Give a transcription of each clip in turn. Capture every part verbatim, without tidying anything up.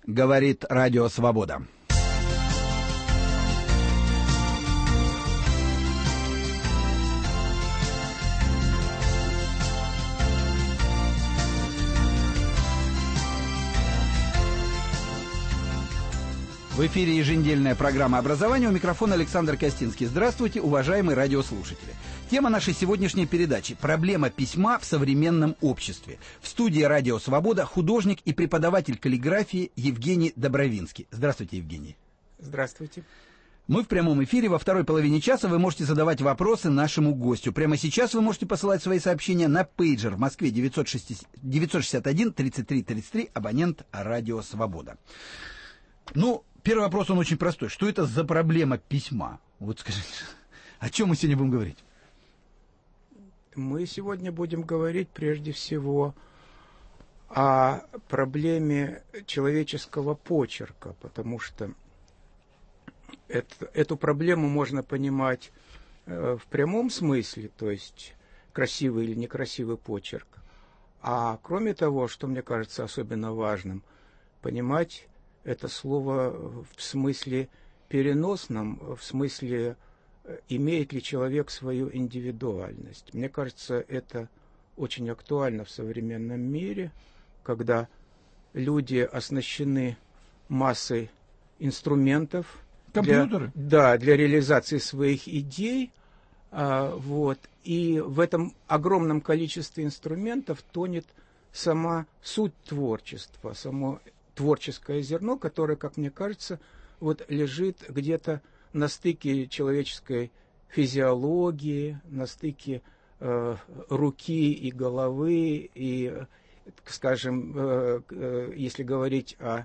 говорит Радио Свобода. В эфире еженедельная программа образования. У микрофона Александр Костинский. Здравствуйте, уважаемые радиослушатели. Тема нашей сегодняшней передачи – проблема письма в современном обществе. В студии Радио Свобода художник и преподаватель каллиграфии Евгений Добровинский. Здравствуйте, Евгений. Здравствуйте. Мы в прямом эфире. Во второй половине часа вы можете задавать вопросы нашему гостю. Прямо сейчас вы можете посылать свои сообщения на пейджер в Москве девятьсот шестьдесят один тридцать три тридцать три, абонент Радио Свобода. Ну, первый вопрос, он очень простой. Что это за проблема письма? Вот скажите, о чем мы сегодня будем говорить? Мы сегодня будем говорить прежде всего о проблеме человеческого почерка, потому что это, эту проблему можно понимать э, в прямом смысле, то есть красивый или некрасивый почерк. А кроме того, что мне кажется особенно важным, понимать это слово в смысле переносном, в смысле, имеет ли человек свою индивидуальность. Мне кажется, это очень актуально в современном мире, когда люди оснащены массой инструментов. Компьютеры? Для, да, для реализации своих идей. А, вот, и в этом огромном количестве инструментов тонет сама суть творчества, само творческое зерно, которое, как мне кажется, вот лежит где-то на стыке человеческой физиологии, на стыке э, руки и головы, и, скажем, э, э, если говорить о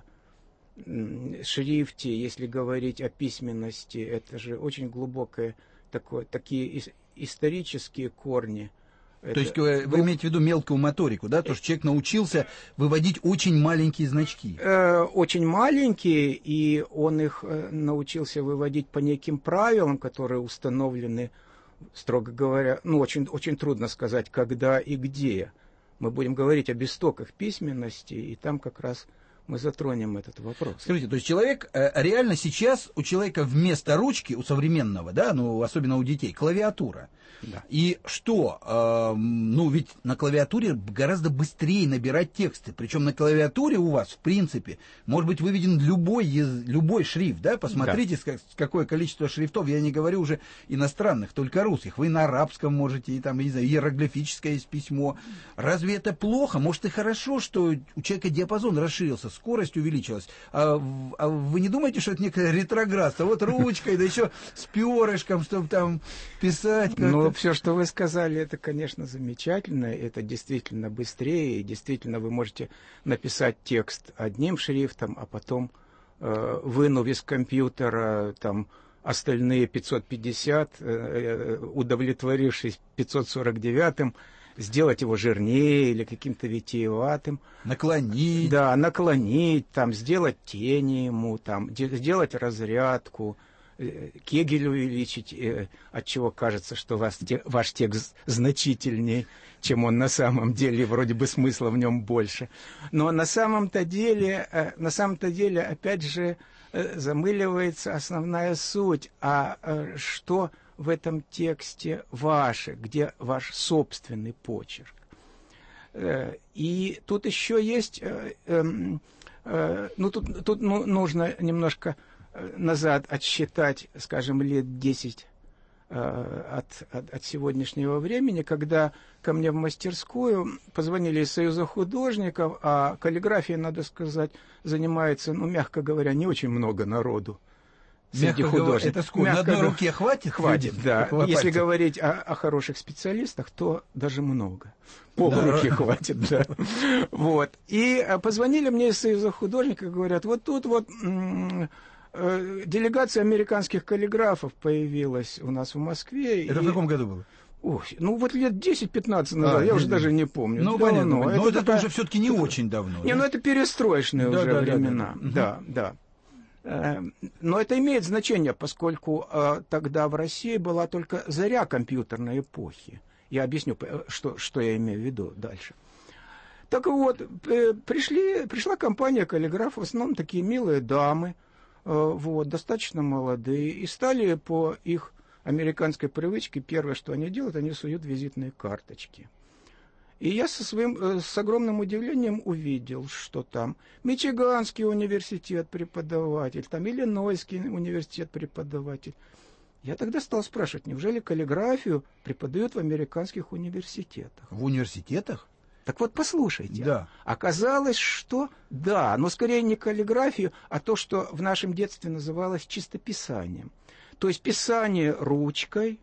э, шрифте, если говорить о письменности, это же очень глубокое такое, такие ис- исторические корни. То это, есть вы, вы имеете в виду мелкую моторику, да? То, что человек научился выводить очень маленькие значки. Э, очень маленькие, и он их э, научился выводить по неким правилам, которые установлены, строго говоря, ну, очень, очень трудно сказать, когда и где. Мы будем говорить об истоках письменности, и там как раз мы затронем этот вопрос. Скажите, то есть человек, э, реально сейчас у человека вместо ручки, у современного, да, ну, особенно у детей, клавиатура. Да. И что, э, ну, ведь на клавиатуре гораздо быстрее набирать тексты. Причем на клавиатуре у вас, в принципе, может быть выведен любой, любой шрифт, да? Посмотрите, да. с, какое количество шрифтов, я не говорю уже иностранных, только русских. Вы на арабском можете, и там, не знаю, иероглифическое есть письмо. Разве это плохо? Может, и хорошо, что у человека диапазон расширился, скорость увеличилась. А, а вы не думаете, что это некое ретроградство? Вот ручкой, да еще с перышком, чтобы там писать как-то. Ну, все, что вы сказали, это, конечно, замечательно. Это действительно быстрее. И действительно вы можете написать текст одним шрифтом, а потом, э, вынув из компьютера там остальные пятьсот пятьдесят, э, удовлетворившись пятьсот сорок девятым, сделать его жирнее или каким-то витиеватым. Наклонить. Да, наклонить, там, сделать тени ему, там, сделать разрядку, Кегель увеличить, э, отчего кажется, что вас, те, ваш текст значительнее, чем он на самом деле, вроде бы смысла в нем больше. Но на самом-то деле, э, на самом-то деле, опять же, э, замыливается основная суть. А э, что в этом тексте ваше, где ваш собственный почерк? Э, и тут еще есть, э, э, э, ну тут, тут ну, нужно немножко назад отсчитать, скажем, лет десять э, от, от, от сегодняшнего времени, когда ко мне в мастерскую позвонили из Союза художников, а каллиграфией, надо сказать, занимается, ну, мягко говоря, не очень много народу. Среди художников. Это сколько? На одной руке хватит? Хватит, да. Если говорить о, о хороших специалистах, то даже много. Полруки да. хватит, да. Вот. И позвонили мне из Союза художников, говорят, вот тут вот делегация американских каллиграфов появилась у нас в Москве. Это и... в каком году было? Ой, ну вот лет десять-пятнадцать назад, а, я уже даже не помню. Ну, давно. понятно. Но это, это такая... уже все-таки не очень давно. Не, да? ну это перестроечные да, уже да, времена. Да, да. да, да. Но это имеет значение, поскольку тогда в России была только заря компьютерной эпохи. Я объясню, что, что я имею в виду дальше. Так вот, пришли, пришла компания каллиграфов, в основном такие милые дамы, вот, достаточно молодые, и стали по их американской привычке, первое, что они делают, они суют визитные карточки. И я со своим, с огромным удивлением увидел, что там Мичиганский университет преподаватель, там Иллинойский университет преподаватель. Я тогда стал спрашивать, неужели каллиграфию преподают в американских университетах? В университетах? Так вот, послушайте. Да. Оказалось, что да, но скорее не каллиграфию, а то, что в нашем детстве называлось чистописанием. То есть писание ручкой,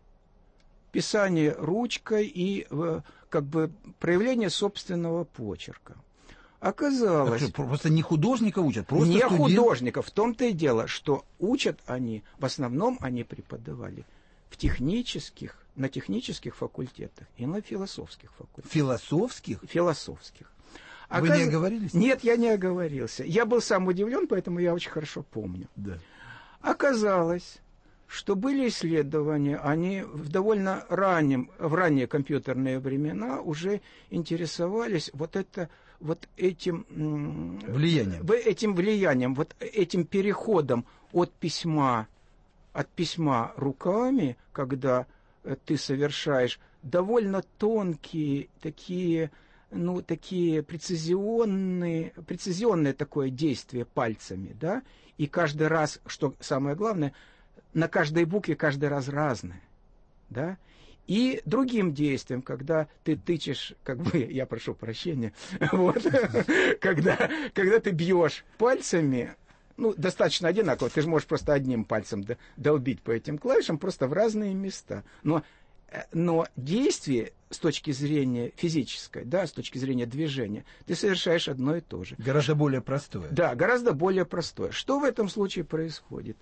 писание ручкой и как бы проявление собственного почерка. Оказалось... Так что, просто не художника учат, просто не студент... художника. В том-то и дело, что учат они, в основном они преподавали в технических, на технических факультетах и на философских факультетах. Философских? Философских. Вы Оказ... не оговорились? Нет, я не оговорился. Я был сам удивлен, поэтому я очень хорошо помню. Да. Оказалось, что были исследования, они в довольно раннем, в ранние компьютерные времена уже интересовались вот, это, вот этим влиянием. этим влиянием, вот этим переходом от письма, от письма руками, когда ты совершаешь довольно тонкие такие, ну, такие прецизионные, прецизионное такое действие пальцами, да, и каждый раз, что самое главное, на каждой букве каждый раз разное, да, и другим действием, когда ты тычешь, как бы, я прошу прощения, вот, когда, когда ты бьешь пальцами, ну, достаточно одинаково, ты же можешь просто одним пальцем долбить по этим клавишам, просто в разные места, но, но действие с точки зрения физической, да, с точки зрения движения, ты совершаешь одно и то же. Гораздо более простое. Да, гораздо более простое. Что в этом случае происходит?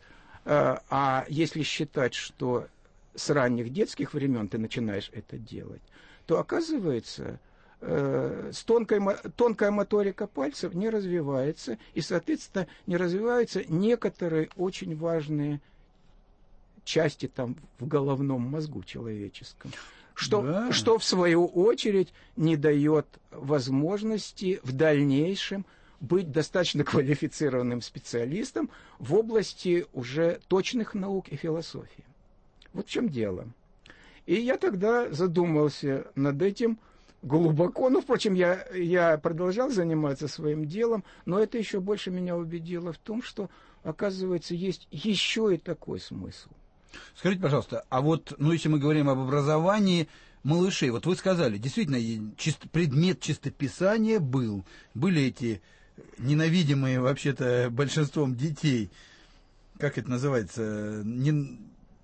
А если считать, что с ранних детских времен ты начинаешь это делать, то оказывается, с тонкой, тонкая моторика пальцев не развивается, и, соответственно, не развиваются некоторые очень важные части там в головном мозгу человеческом, что, да. что в свою очередь не дает возможности в дальнейшем быть достаточно квалифицированным специалистом в области уже точных наук и философии. Вот в чем дело. И я тогда задумался над этим глубоко. Ну, впрочем, я, я продолжал заниматься своим делом, но это еще больше меня убедило в том, что, оказывается, есть еще и такой смысл. Скажите, пожалуйста, а вот, ну, если мы говорим об образовании малышей, вот вы сказали, действительно, чисто, предмет чистописания был, были эти ненавидимые вообще-то большинством детей, как это называется, не,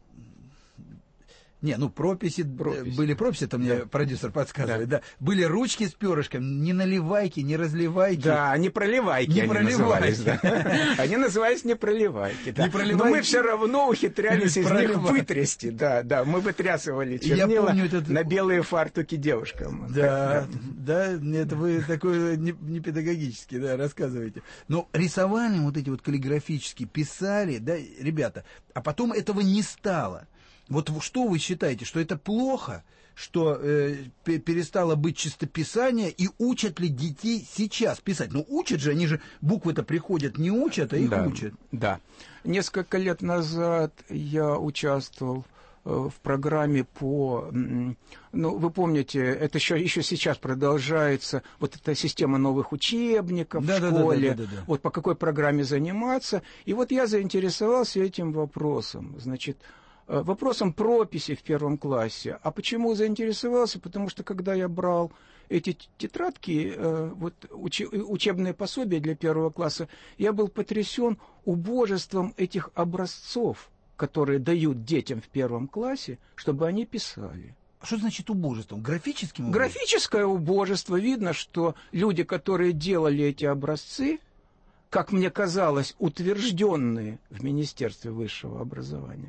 не ну прописи, прописи, были прописи, это мне да. продюсер подсказывает, да. да, были ручки с перышком, не наливайки, не разливайки. Да, не проливайки не они проливайки. назывались. Да. Они назывались не проливайки. Да. Не проливайки. Но мы все равно ухитрялись из них вытрясти, да, да, мы вытрясывали чернила этот... на белые фартуки девушкам. Да, да, да, это вы такой не, не педагогический, да, рассказываете. Но рисовали вот эти вот каллиграфические, писали, да, ребята, а потом этого не стало. Вот что вы считаете, что это плохо, что э, перестало быть чистописание, и учат ли детей сейчас писать? Ну, учат же, они же буквы-то приходят, не учат, а их да, учат. Да. Несколько лет назад я участвовал э, в программе по... Ну, вы помните, это еще, еще сейчас продолжается, вот эта система новых учебников да, в да, школе, да, да, да, да. Вот по какой программе заниматься. И вот я заинтересовался этим вопросом, значит... вопросом прописи в первом классе. А почему заинтересовался? Потому что, когда я брал эти тетрадки, вот, учебные пособия для первого класса, я был потрясен убожеством этих образцов, которые дают детям в первом классе, чтобы они писали. А что значит убожеством? Графическим убожеством? Графическое убожество. Видно, что люди, которые делали эти образцы, как мне казалось, утвержденные в Министерстве высшего образования,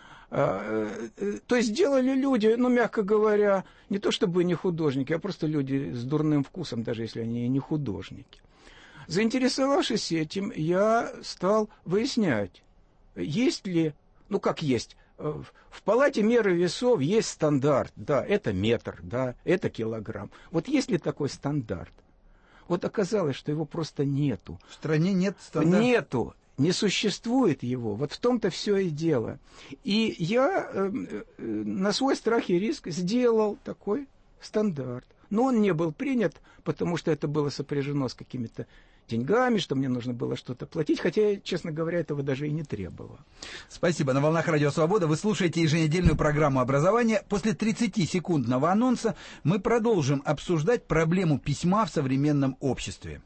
то есть делали люди, ну, мягко говоря, не то чтобы не художники, а просто люди с дурным вкусом, даже если они и не художники. Заинтересовавшись этим, я стал выяснять, есть ли, ну, как есть, в палате меры весов есть стандарт, да, это метр, да, это килограмм. Вот есть ли такой стандарт? Вот оказалось, что его просто нету. В стране нет стандарта? Нету. Не существует его. Вот в том-то все и дело. И я э, э, на свой страх и риск сделал такой стандарт. Но он не был принят, потому что это было сопряжено с какими-то деньгами, что мне нужно было что-то платить, хотя я, честно говоря, этого даже и не требовал. Спасибо. На волнах Радио Свобода вы слушаете еженедельную программу образования. После тридцатисекундного анонса мы продолжим обсуждать проблему письма в современном обществе.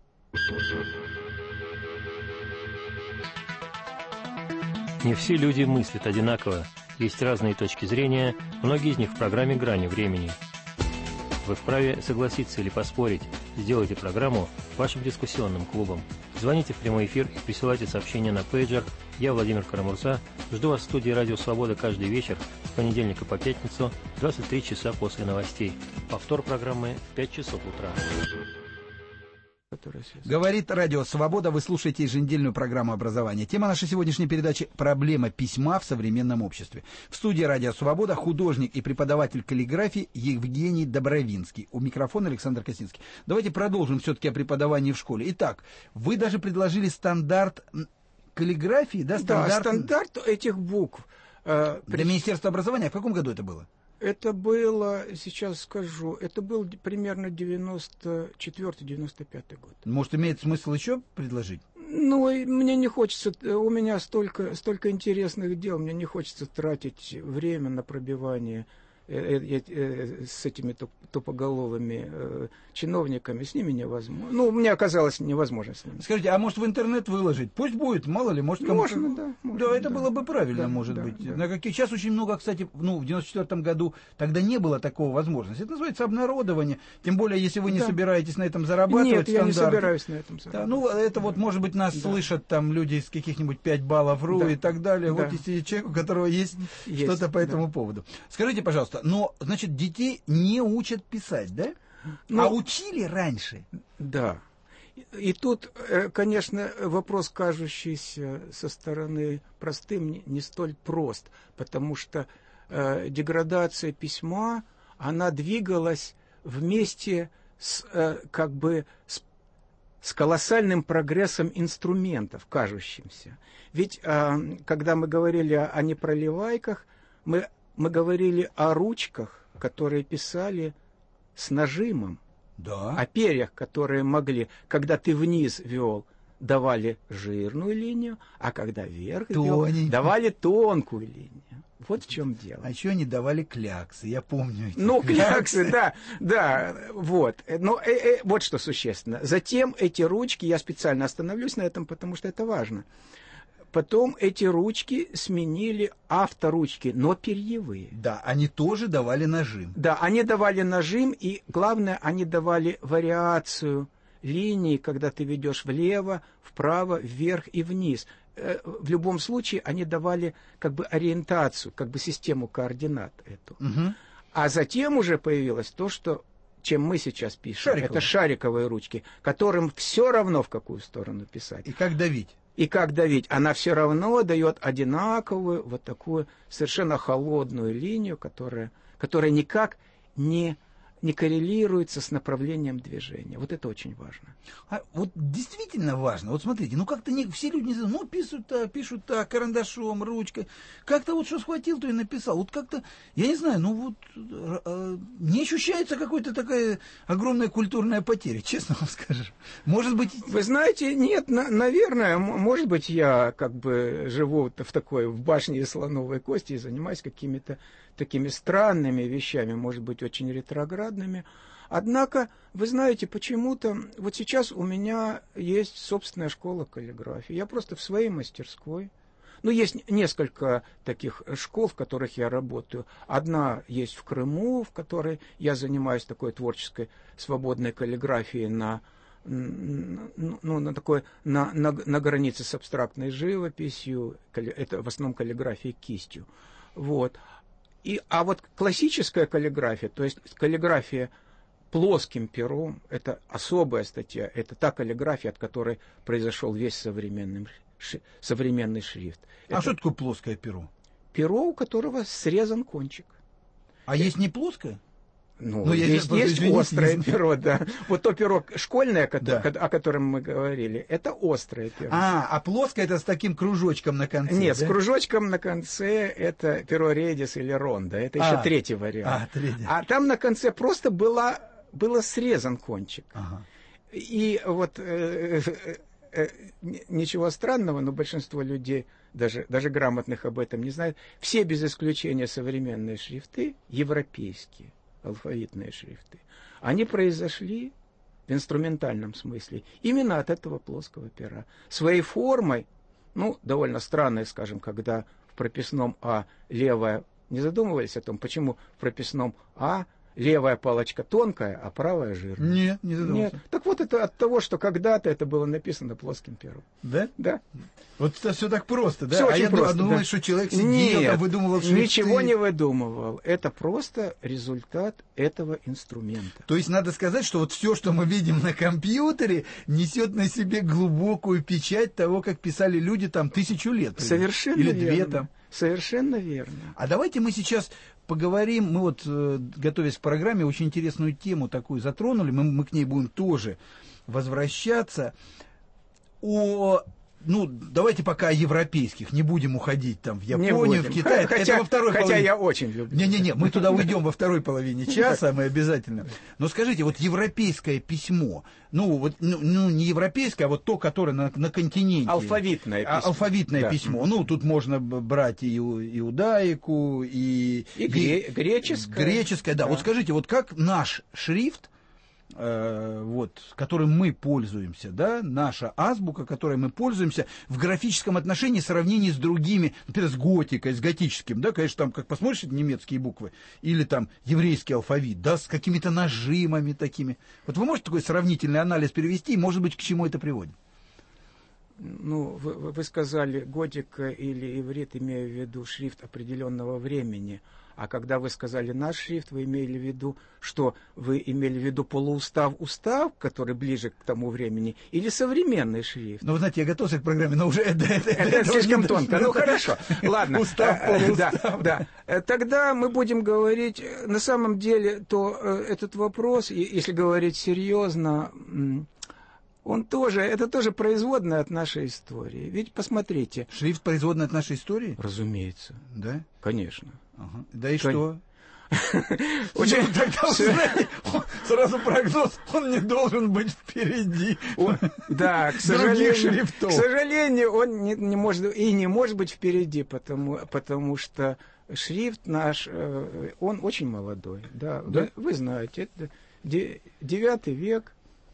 Не все люди мыслят одинаково. Есть разные точки зрения, многие из них в программе «Грани времени». Вы вправе согласиться или поспорить. Сделайте программу вашим дискуссионным клубом. Звоните в прямой эфир и присылайте сообщения на пейджер. Я, Владимир Карамурза, жду вас в студии «Радио Свобода» каждый вечер с понедельника по пятницу, двадцать три часа после новостей. Повтор программы в пять часов утра. Говорит Радио Свобода, вы слушаете еженедельную программу образования. Тема нашей сегодняшней передачи – проблема письма в современном обществе. В студии Радио Свобода художник и преподаватель каллиграфии Евгений Добровинский. У микрофона Александр Косинский. Давайте продолжим все-таки о преподавании в школе. Итак, вы даже предложили стандарт каллиграфии, да? Стандарт, да, стандарт этих букв. Для Министерства образования. В каком году это было? Это было, сейчас скажу, это был примерно девяносто четвёртый — девяносто пятый год. Может, имеет смысл еще предложить? Ну, мне не хочется, у меня столько, столько интересных дел, мне не хочется тратить время на пробивание э, э, э, с этими тупоголовыми э, чиновниками, с ними невозможно. Ну, мне оказалось невозможно с ними. Скажите, а может в интернет выложить? Пусть будет, мало ли, может кому-то... Можно, да. Можно, да, это да. было бы правильно, да, может да, быть. Да. На каких... Сейчас очень много, кстати, ну, в девяносто четвёртом году тогда не было такого возможности. Это называется обнародование. Тем более, если вы не да. собираетесь на этом зарабатывать. Нет, я не собираюсь на этом зарабатывать. Да, ну, это вот, может быть, нас да. слышат там люди из каких-нибудь пять баллов ру да. и так далее. Да. Вот если человек, у которого есть, есть что-то по этому да. поводу. Скажите, пожалуйста, но, значит, детей не учат писать, да? Ну, а учили раньше? Да. И тут, конечно, вопрос, кажущийся со стороны простым, не столь прост, потому что э, деградация письма, она двигалась вместе с, э, как бы, с, с колоссальным прогрессом инструментов, кажущимся. Ведь, э, когда мы говорили о, о непроливайках, мы, мы говорили о ручках, которые писали с нажимом, да. о перьях, которые могли, когда ты вниз вел, давали жирную линию, а когда вверх вел, давали тонкую линию. Вот в чем дело. А еще они давали кляксы, я помню. Ну, кляксы, да, да, вот. Но э, э, вот что существенно. Затем эти ручки, я специально остановлюсь на этом, потому что это важно. Потом эти ручки сменили авторучки, но перьевые. Да, они тоже давали нажим. Да, они давали нажим, и главное, они давали вариацию линии, когда ты ведешь влево, вправо, вверх и вниз. В любом случае, они давали как бы ориентацию, как бы систему координат эту. Угу. А затем уже появилось то, что чем мы сейчас пишем. Шариковые. Это шариковые ручки, которым все равно, в какую сторону писать. И как давить. И как давить, она все равно дает одинаковую, вот такую совершенно холодную линию, которая, которая никак не, не коррелируется с направлением движения. Вот это очень важно. А вот действительно важно. Вот смотрите, ну как-то не, все люди не знают, ну пишут так, пишут так, карандашом, ручкой. Как-то вот что схватил, то и написал. Вот как-то, я не знаю, ну вот э, не ощущается какой-то такая огромная культурная потеря, честно вам скажу. Может быть... Вы знаете, нет, на, наверное, может быть, я как бы живу в такой, в башне из слоновой кости и занимаюсь какими-то такими странными вещами, может быть, очень ретроградными. Однако, вы знаете, почему-то вот сейчас у меня есть собственная школа каллиграфии. Я просто в своей мастерской. Ну, есть несколько таких школ, в которых я работаю. Одна есть в Крыму, в которой я занимаюсь такой творческой свободной каллиграфией на, ну, на, такой, на, на, на границе с абстрактной живописью. Это в основном каллиграфия кистью. Вот. И, а вот классическая каллиграфия, то есть каллиграфия плоским пером, это особая статья, это та каллиграфия, от которой произошел весь современный, современный шрифт. А это что такое плоское перо? Перо, у которого срезан кончик. А есть не плоское? Ну, Ну, я есть, просто, есть извините, острое не перо, да. Вот то перо школьное, Да. о котором мы говорили, это острое перо. А, а плоское это с таким кружочком на конце, Нет, да? с кружочком на конце это перо редис или ронда. Это А, еще третий вариант. А, третий. А там на конце просто была, было срезан кончик. Ага. И вот э, э, э, ничего странного, но большинство людей, даже, даже грамотных об этом не знают, все без исключения современные шрифты, европейские алфавитные шрифты, они произошли в инструментальном смысле именно от этого плоского пера. Своей формой, ну, довольно странной, скажем, когда в прописном А левая, не задумывались о том, почему в прописном А левая палочка тонкая, а правая жирная? Нет, не задумался. Нет. Так вот это от того, что когда-то это было написано плоским пером. Да? Да. Вот это все так просто, да? Всё а очень я просто, думаю, да. что человек сидел, Нет, там выдумывал шрифты. ничего не выдумывал. Это просто результат этого инструмента. То есть надо сказать, что вот все, что мы видим на компьютере, несет на себе глубокую печать того, как писали люди там тысячу лет. Совершенно Или верно. две там. Совершенно верно. А давайте мы сейчас поговорим, мы вот, э, готовясь к программе, очень интересную тему такую затронули, мы, мы к ней будем тоже возвращаться, о... Ну, давайте пока о европейских, не будем уходить там в Японию, в Китай. Хотя, это во второй хотя половине. я очень люблю. Не-не-не, мы туда уйдем во второй половине часа, мы обязательно. Но скажите, вот европейское письмо, ну, вот, ну, ну не европейское, а вот то, которое на, на континенте. Алфавитное письмо. А, алфавитное да. письмо. Ну, тут можно брать и иудаику, и... И, и греческое. Греческое, да. да. Вот скажите, вот как наш шрифт, э, вот, которым мы пользуемся, да, наша азбука, которой мы пользуемся, в графическом отношении в сравнении с другими, например, с готикой, с готическим, да, конечно, там, как посмотришь немецкие буквы, или там еврейский алфавит, да, с какими-то нажимами такими. Вот вы можете такой сравнительный анализ перевести, и, может быть, к чему это приводит? Ну, вы, вы сказали готика или иврит, имея в виду шрифт определенного времени. А когда вы сказали наш шрифт, вы имели в виду, что вы имели в виду полуустав-устав, который ближе к тому времени, или современный шрифт? Ну, вы знаете, я готовился к программе, но уже это... Это, это, это слишком тонко. Ну, хорошо. Ладно. Устав, полуустав. Да, да. Тогда мы будем говорить, на самом деле, то этот вопрос, если говорить серьезно, он тоже, это тоже производная от нашей истории. Ведь посмотрите. Шрифт производный от нашей истории? Разумеется. Да? Конечно. Ага. Да и Кон... что? Очень... Ну, тогда, знаете, сразу прогноз, он не должен быть впереди. Он, да, к сожалению, к сожалению, он не, не может и не может быть впереди, потому, потому что шрифт наш, он очень молодой. Да, да? Вы, вы знаете, это девятый век.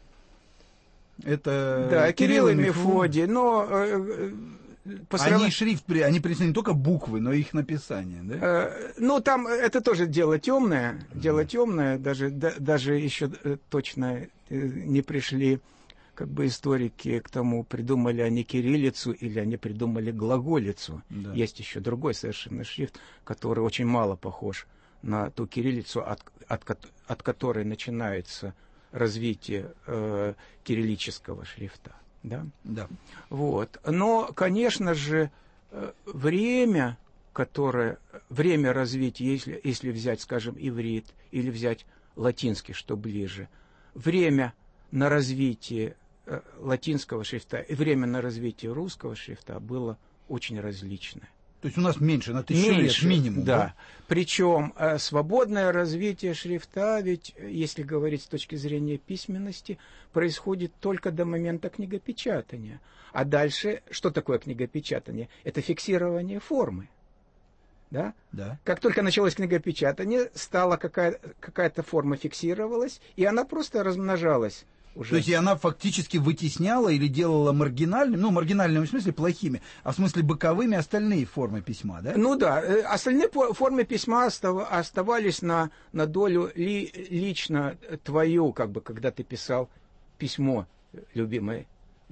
Это да, Кирилл и Мефодий, но э, по сравнению... Они шрифт, они принесли не только буквы, но и их написание, да? Э, ну, там это тоже дело темное, mm. дело темное, даже, да, даже еще точно не пришли как бы историки к тому, придумали они кириллицу или они придумали глаголицу. Да. Есть еще другой совершенно шрифт, который очень мало похож на ту кириллицу, от, от, от которой начинается развитие э, кириллического шрифта. Да? Да. Вот. Но, конечно же, время, которое, время развития, если, если взять, скажем, иврит или взять латинский, что ближе, время на развитие э, латинского шрифта и время на развитие русского шрифта было очень различное. То есть у нас меньше, на тысячу меньше, лет минимум. Да. да? Причем э, свободное развитие шрифта, ведь, если говорить с точки зрения письменности, происходит только до момента книгопечатания. А дальше, что такое книгопечатание? Это фиксирование формы. Да? Да. Как только началось книгопечатание, стала какая- какая-то форма фиксировалась, и она просто размножалась. Уже. То есть и она фактически вытесняла или делала маргинальными, ну, маргинальными в смысле плохими, а в смысле боковыми остальные формы письма, да? Ну да, остальные формы письма оставались на, на долю ли, лично твою, как бы, когда ты писал письмо любимой,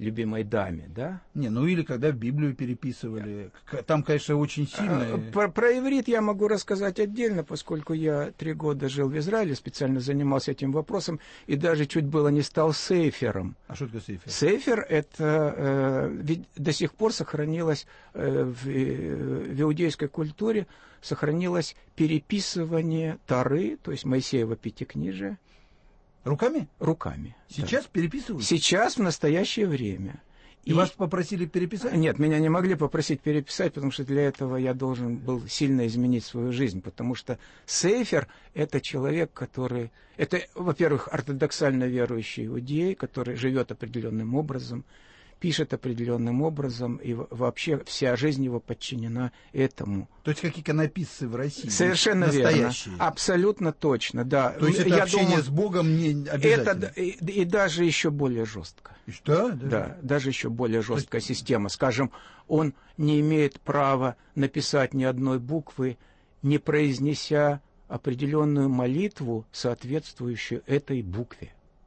любимой даме, да? Не, ну или когда Библию переписывали. Там, конечно, очень сильно... Про, про иврит я могу рассказать отдельно, поскольку я три года жил в Израиле, специально занимался этим вопросом, и даже чуть было не стал сейфером. А что такое сейфер? Сейфер — это э, ведь до сих пор сохранилось э, в, э, в иудейской культуре, сохранилось переписывание Торы, то есть Моисеева Пятикнижия. Руками? Руками. Сейчас да. переписывают? Сейчас, в настоящее время. И, И вас попросили переписать? Нет, меня не могли попросить переписать, потому что для этого я должен был сильно изменить свою жизнь, потому что сейфер — это человек, который... Это, во-первых, ортодоксально верующий иудей, который живет определенным образом, пишет определенным образом, и вообще вся жизнь его подчинена этому. То есть как иконописцы в России? Совершенно верно. Абсолютно точно, да. То есть это я общение думаю, с Богом не обязательно? Это, и, и даже еще более жестко. И что? Даже? Да, даже еще более жесткая есть... система. Скажем, он не имеет права написать ни одной буквы, не произнеся определенную молитву, соответствующую этой букве.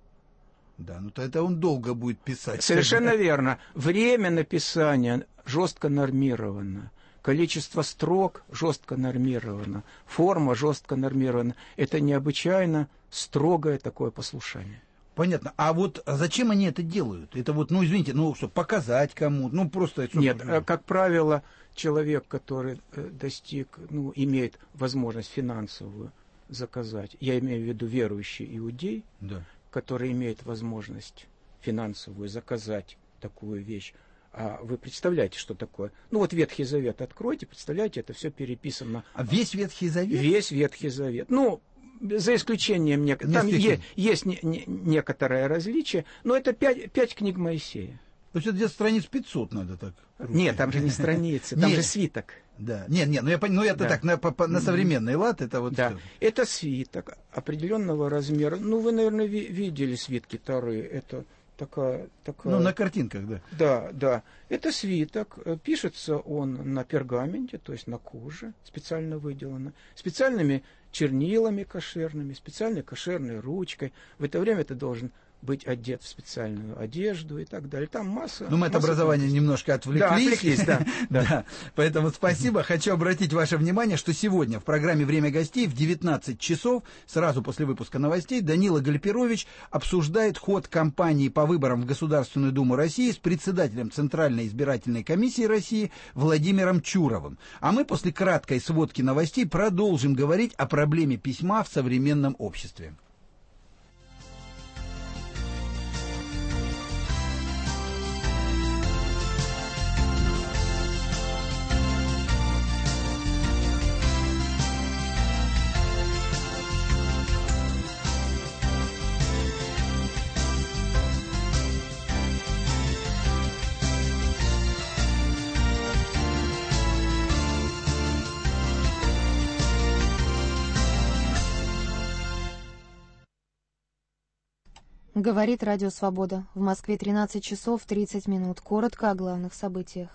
Да, ну то это он долго будет писать. Совершенно верно. Время написания жестко нормировано. Количество строк жестко нормировано. Форма жестко нормирована. Это необычайно строгое такое послушание. Понятно. А вот зачем они это делают? Это вот, ну, извините, ну, что, показать кому-то? Ну, просто... Нет, как правило, человек, который достиг, ну, имеет возможность финансовую заказать, я имею в виду верующий иудей, да, который имеет возможность финансовую заказать такую вещь. А вы представляете, что такое? Ну вот Ветхий Завет откройте, представляете, это все переписано. А весь Ветхий Завет? Весь Ветхий Завет. Ну, за исключением некоторых. Там е- есть не- не- некоторое различие, но это пять, пять книг Моисея. То есть это где-то страниц пятьсот надо так? Нет, там же не страницы, там же свиток. Да, нет, нет, ну я ну это да. так на, по, на современный лад, это вот. Да, что? Это свиток определенного размера. Ну вы, наверное, ви- видели свитки Торы. Это такая, такая. Ну на картинках, да. Да, да. Это свиток. Пишется он на пергаменте, то есть на коже, специально выделано, специальными чернилами кошерными, специальной кошерной ручкой. В это время ты должен быть одет в специальную одежду и так далее. Там масса... Ну, мы от образования немножко отвлеклись. Да, отвлеклись, да. да. Поэтому спасибо. Хочу обратить ваше внимание, что сегодня в программе «Время гостей» в девятнадцать часов, сразу после выпуска новостей, Данила Гальперович обсуждает ход кампании по выборам в Государственную Думу России с председателем Центральной избирательной комиссии России Владимиром Чуровым. А мы после краткой сводки новостей продолжим говорить о проблеме письма в современном обществе. Говорит Радио Свобода. В Москве тринадцать часов тридцать минут. Коротко о главных событиях.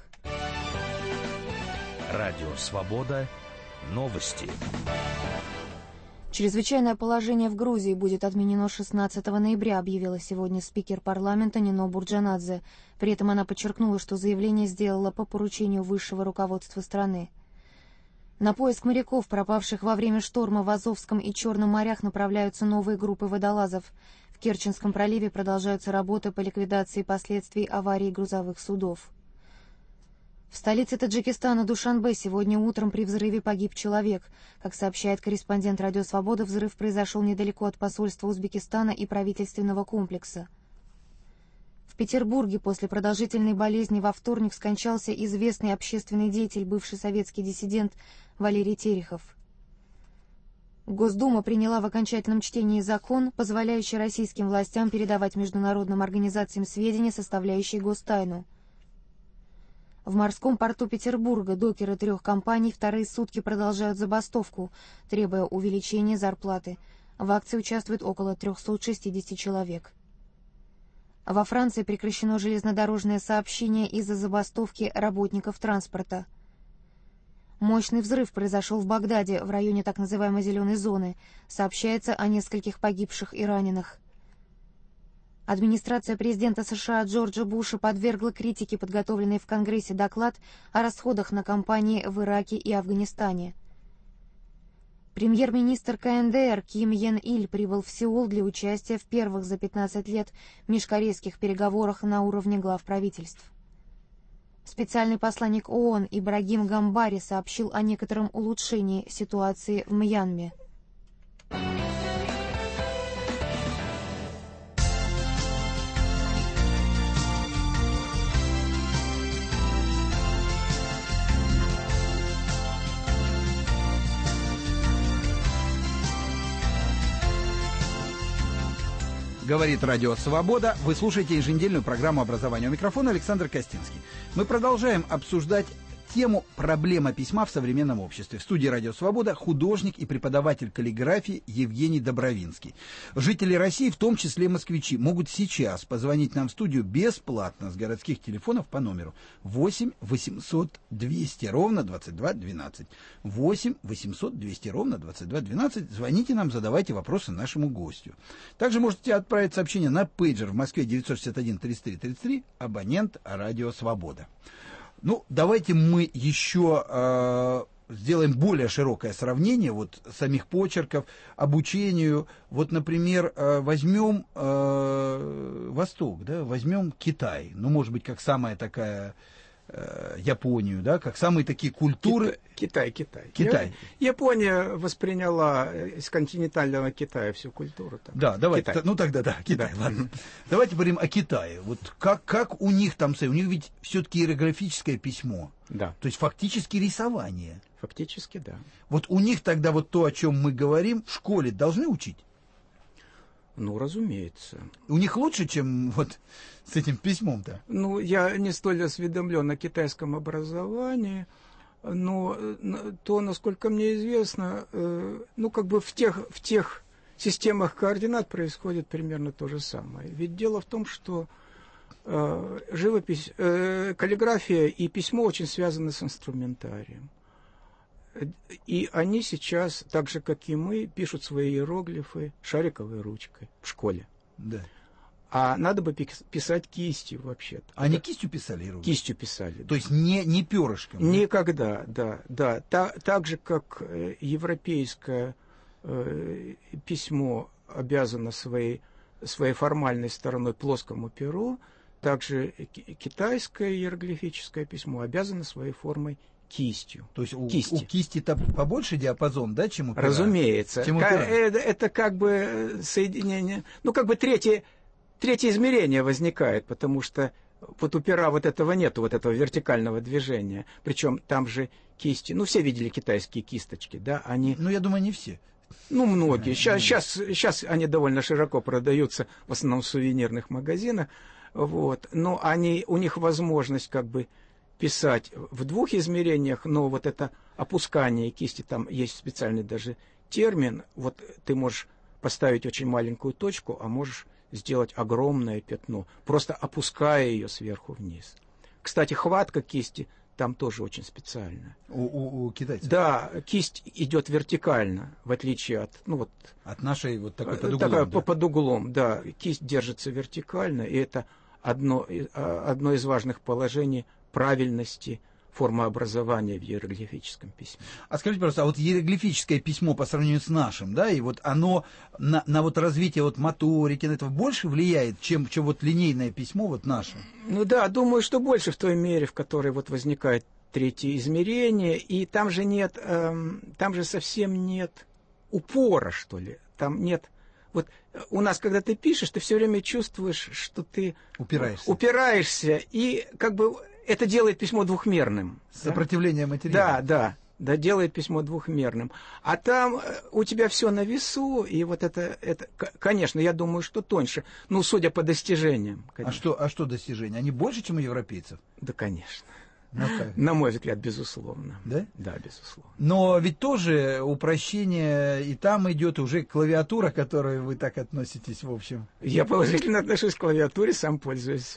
Радио Свобода. Новости. Чрезвычайное положение в Грузии будет отменено шестнадцатого ноября, объявила сегодня спикер парламента Нино Бурджанадзе. При этом она подчеркнула, что заявление сделала по поручению высшего руководства страны. На поиск моряков, пропавших во время шторма в Азовском и Черном морях, направляются новые группы водолазов. В Керченском проливе продолжаются работы по ликвидации последствий аварии грузовых судов. В столице Таджикистана Душанбе сегодня утром при взрыве погиб человек. Как сообщает корреспондент Радио Свобода, взрыв произошел недалеко от посольства Узбекистана и правительственного комплекса. В Петербурге после продолжительной болезни во вторник скончался известный общественный деятель, бывший советский диссидент Валерий Терехов. Госдума приняла в окончательном чтении закон, позволяющий российским властям передавать международным организациям сведения, составляющие гостайну. В морском порту Петербурга докеры трех компаний вторые сутки продолжают забастовку, требуя увеличения зарплаты. В акции участвует около трехсот шестидесяти человек. Во Франции прекращено железнодорожное сообщение из-за забастовки работников транспорта. Мощный взрыв произошел в Багдаде, в районе так называемой «зеленой зоны». Сообщается о нескольких погибших и раненых. Администрация президента США Джорджа Буша подвергла критике подготовленный в Конгрессе доклад о расходах на кампании в Ираке и Афганистане. Премьер-министр КНДР Ким Йен Иль прибыл в Сеул для участия в первых за пятнадцать лет межкорейских переговорах на уровне глав правительств. Специальный посланник ООН Ибрагим Гамбари сообщил о некотором улучшении ситуации в Мьянме. Говорит Радио Свобода. Вы слушаете еженедельную программу образования. У микрофона Александр Костинский. Мы продолжаем обсуждать тему «Проблема письма в современном обществе». В студии «Радио Свобода» художник и преподаватель каллиграфии Евгений Добровинский. Жители России, в том числе москвичи, могут сейчас позвонить нам в студию бесплатно с городских телефонов по номеру восемь восемьсот двести ровно двадцать два двенадцать. восемь восемьсот двести ровно двадцать два двенадцать. Звоните нам, задавайте вопросы нашему гостю. Также можете отправить сообщение на пейджер в Москве девятьсот шестьдесят один тридцать три тридцать три, абонент «Радио Свобода». Ну, давайте мы еще э, сделаем более широкое сравнение вот самих почерков, обучению. Вот, например, э, возьмем э, Восток, да, возьмем Китай. Ну, может быть, как самая такая э, Японию, да, как самые такие культуры. Китай, Китай. Китай. Япония восприняла из континентального Китая всю культуру. Так. Да, давайте. Китай. Ну тогда да, Китай. Да. Ладно. Давайте поговорим о Китае. Вот как, как у них там, у них ведь все-таки иероглифическое письмо. Да. То есть фактически рисование. Фактически, да. Вот у них тогда вот то, о чем мы говорим, в школе должны учить? Ну, разумеется. У них лучше, чем вот с этим письмом-то? Ну, я не столь осведомлен о китайском образовании, но то, насколько мне известно, ну, как бы в тех, в тех системах координат происходит примерно то же самое. Ведь дело в том, что э, живопись, э, каллиграфия и письмо очень связаны с инструментарием. И они сейчас, так же, как и мы, пишут свои иероглифы шариковой ручкой в школе. Да. А надо бы писать кистью вообще-то. Они да. кистью писали иероглифы? Кистью писали. То да. есть не, не перышком? Никогда, да. да. Та, так же, как европейское э, письмо обязано своей, своей формальной стороной плоскому перу, также китайское иероглифическое письмо обязано своей формой кистью. То есть у, кисти. у кисти-то побольше диапазон, да, чем у пера? Разумеется. Чем у К- пера? это, это как бы соединение, ну как бы третье, третье измерение возникает, потому что вот у пера вот этого нету, вот этого вертикального движения. Причем там же кисти, ну все видели китайские кисточки, да, они... Ну, я думаю, не все. Ну, многие. Сейчас, сейчас, сейчас они довольно широко продаются, в основном в сувенирных магазинах, вот. Но они, у них возможность как бы писать в двух измерениях, но вот это опускание кисти, там есть специальный даже термин, вот ты можешь поставить очень маленькую точку, а можешь сделать огромное пятно, просто опуская ее сверху вниз. Кстати, хватка кисти там тоже очень специальная. У, у, у китайцев? Да, кисть идет вертикально, в отличие от... Ну, вот, от нашей вот такой под углом. Такая, да? под углом, да. Кисть держится вертикально, и это одно, одно из важных положений правильности формообразования в иероглифическом письме. А скажите, пожалуйста, а вот иероглифическое письмо по сравнению с нашим, да, и вот оно на, на вот развитие вот моторики, на этого больше влияет, чем, чем вот линейное письмо вот наше? Ну да, думаю, что больше в той мере, в которой вот возникает третье измерение, и там же нет, эм, там же совсем нет упора, что ли, там нет... Вот у нас, когда ты пишешь, ты все время чувствуешь, что ты упираешься, упираешься и как бы это делает письмо двухмерным. Сопротивление да? материала. Да, да, да, делает письмо двухмерным. А там у тебя все на весу, и вот это, это, конечно, я думаю, что тоньше. Ну, судя по достижениям. А что, а что достижения? Они больше, чем у европейцев? Да, конечно. Ну, на мой взгляд, безусловно. Да? Да, безусловно. Но ведь тоже упрощение и там идет уже клавиатура, к которой вы так относитесь, в общем. Я положительно отношусь к клавиатуре, сам пользуюсь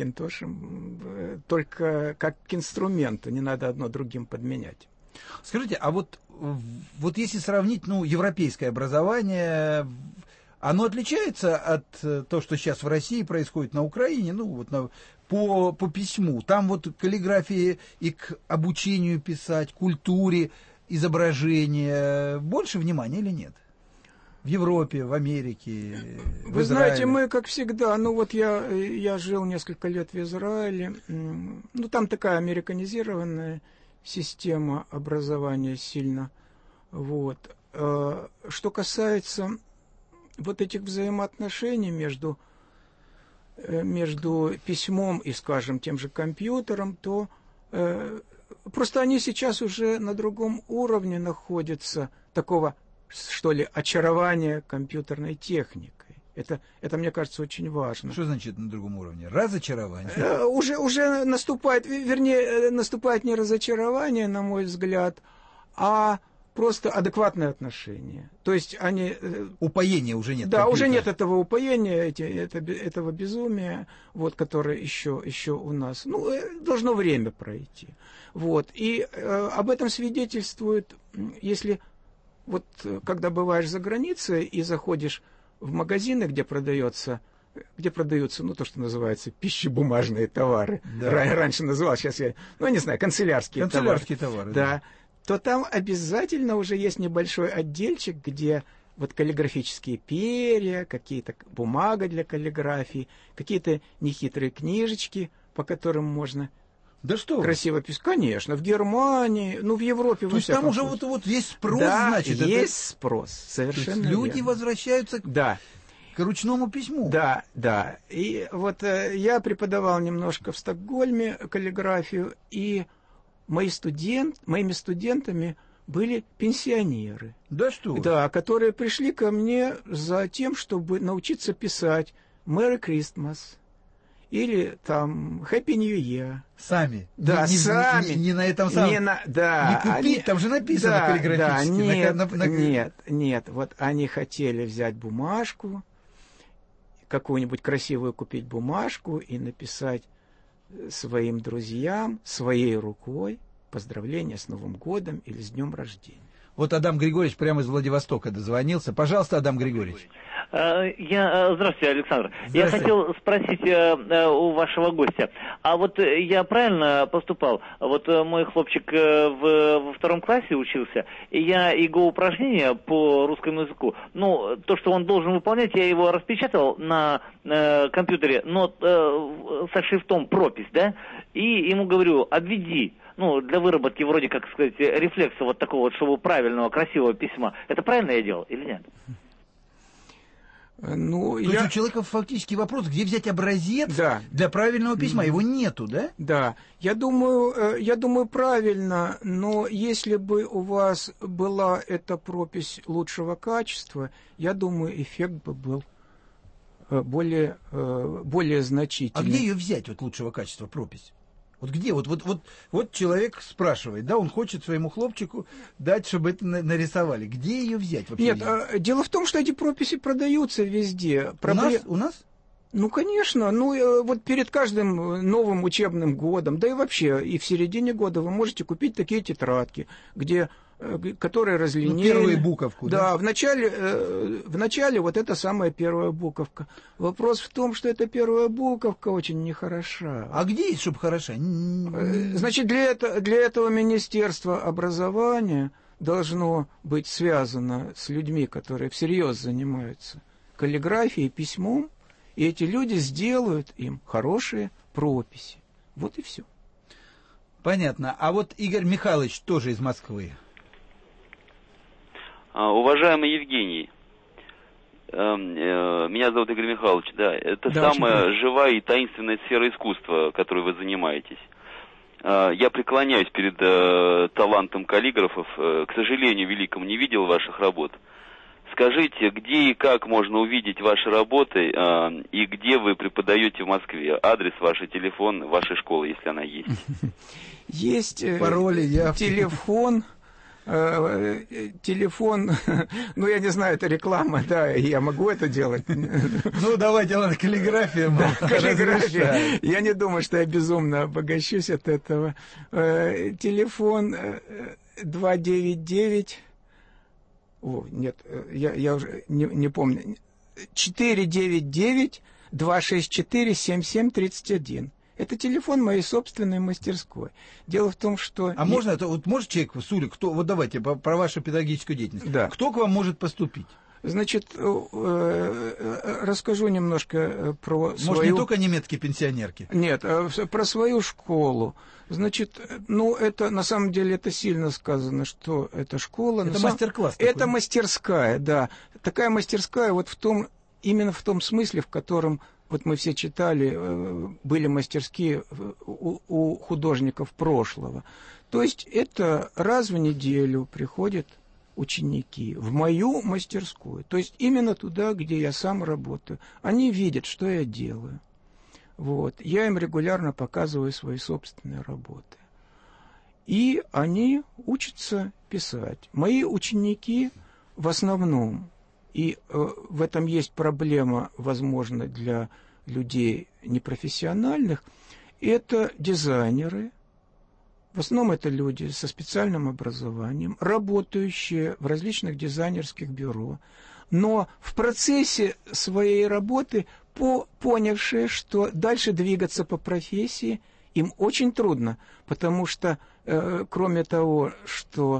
Макинтошем, только как к инструменту, не надо одно другим подменять. Скажите, а вот, вот если сравнить, ну, европейское образование, оно отличается от того, что сейчас в России происходит на Украине, ну, вот на, по, по письму? Там вот каллиграфии и к обучению писать, культуре, изображения больше внимания или нет? В Европе, в Америке, в Вы Израиле. знаете, мы, как всегда, ну вот я, я жил несколько лет в Израиле, ну там такая американизированная система образования сильно, вот. Что касается вот этих взаимоотношений между, между письмом и, скажем, тем же компьютером, то просто они сейчас уже на другом уровне находятся, такого, что ли, очарования компьютерной техникой. Это, это, мне кажется, очень важно. Что значит на другом уровне? Разочарование? Э, уже, уже наступает, вернее, наступает не разочарование, на мой взгляд, а просто адекватное отношение. То есть они... Упоения уже нет. Да, компьютера. уже нет этого упоения, эти, это, этого безумия, вот, которое еще, еще у нас. Ну, должно время пройти. Вот. И э, об этом свидетельствует, если... Вот когда бываешь за границей и заходишь в магазины, где продается, где продаются, ну, то, что называется, пищебумажные товары. Да. Раньше называл, сейчас я, ну, не знаю, канцелярские, канцелярские товары. товары. Да. да. То там обязательно уже есть небольшой отдельчик, где вот каллиграфические перья, какие-то бумага для каллиграфии, какие-то нехитрые книжечки, по которым можно... Да что? Красиво писать. Конечно, в Германии, ну, в Европе. То есть там уже вот, вот есть спрос, да, значит. есть это... спрос, совершенно То есть люди верно. возвращаются к... Да. к ручному письму. Да, да. И вот э, я преподавал немножко в Стокгольме каллиграфию, и мои студент, моими студентами были пенсионеры. Да что? Да, которые пришли ко мне за тем, чтобы научиться писать «Merry Christmas». Или там Happy New Year. Сами. Да, не, не, сами. Не, не на этом самом. Не, на, да, не купить, они, там же написано да, каллиграфически. Да, нет, на, на, на... нет, нет. Вот они хотели взять бумажку, какую-нибудь красивую купить бумажку и написать своим друзьям своей рукой поздравления с Новым годом или с днем рождения. Вот Адам Григорьевич прямо из Владивостока дозвонился. Пожалуйста, Адам Григорьевич. Я, здравствуйте, Александр. Здравствуйте. Я хотел спросить у вашего гостя, а вот я правильно поступал? Вот мой хлопчик в, во втором классе учился, и я его упражнения по русскому языку, ну, то, что он должен выполнять, я его распечатал на э, компьютере, но э, со шрифтом пропись, да, и ему говорю, обведи. Ну, для выработки, вроде как сказать, рефлекса вот такого вот, чтобы правильного, красивого письма. Это правильно я делал или нет? Ну, То я... есть у человека фактически вопрос, где взять образец да. для правильного письма? Его нету, да? Да. Я думаю, я думаю, правильно, но если бы у вас была эта пропись лучшего качества, я думаю, эффект бы был более, более значительный. А где ее взять, вот лучшего качества пропись? Вот где? Вот, вот, вот, вот человек спрашивает, да, он хочет своему хлопчику дать, чтобы это нарисовали. Где ее взять вообще? Нет, а, дело в том, что эти прописи продаются везде. Проблем... У нас? У нас? Ну, конечно. Ну, вот перед каждым новым учебным годом, да и вообще, и в середине года вы можете купить такие тетрадки, где... которые разлинены. Ну, первую буковку, да? Да, в начале, э, в начале вот эта самая первая буковка. Вопрос в том, что эта первая буковка очень нехороша. А где есть, чтобы хороша? Значит, для, это, для этого Министерство образования должно быть связано с людьми, которые всерьез занимаются каллиграфией, письмом, и эти люди сделают им хорошие прописи. Вот и все. Понятно. А вот Игорь Михайлович тоже из Москвы. Уважаемый Евгений, меня зовут Игорь Михайлович, да, это да, самая живая и таинственная сфера искусства, которой вы занимаетесь. Я преклоняюсь перед талантом каллиграфов, к сожалению, великому не видел ваших работ. Скажите, где и как можно увидеть ваши работы и где вы преподаете в Москве? Адрес, ваш телефон, вашей школы, если она есть. Есть пароли, явки. Телефон. Телефон, ну, я не знаю, это реклама, да, я могу это делать. Ну, давайте, ладно, каллиграфия. Каллиграфия. Я не думаю, что я безумно обогащусь от этого. Телефон два девять девять. О, нет, я, я уже не, не помню. четыре девять девять два шесть четыре семь семь тридцать один. Это телефон моей собственной мастерской. Дело в том, что... А и... можно, это, вот может человек, Сули, кто, вот давайте, по, про вашу педагогическую деятельность. Да. Кто к вам может поступить? Значит, расскажу немножко про Может, свою... не только немецкие пенсионерки? Нет, про свою школу. Значит, ну, это, на самом деле, это сильно сказано, что это школа. Это сам... мастер-класс. Это такой. мастерская, да. Такая мастерская вот в том, именно в том смысле, в котором... Вот мы все читали, были мастерские у, у художников прошлого. То есть это раз в неделю приходят ученики в мою мастерскую. То есть именно туда, где я сам работаю. Они видят, что я делаю. Вот. Я им регулярно показываю свои собственные работы. И они учатся писать. Мои ученики в основном... И э, в этом есть проблема, возможно, для людей непрофессиональных. Это дизайнеры, в основном это люди со специальным образованием, работающие в различных дизайнерских бюро, но в процессе своей работы по, понявшие, что дальше двигаться по профессии им очень трудно, потому что, э, кроме того, что...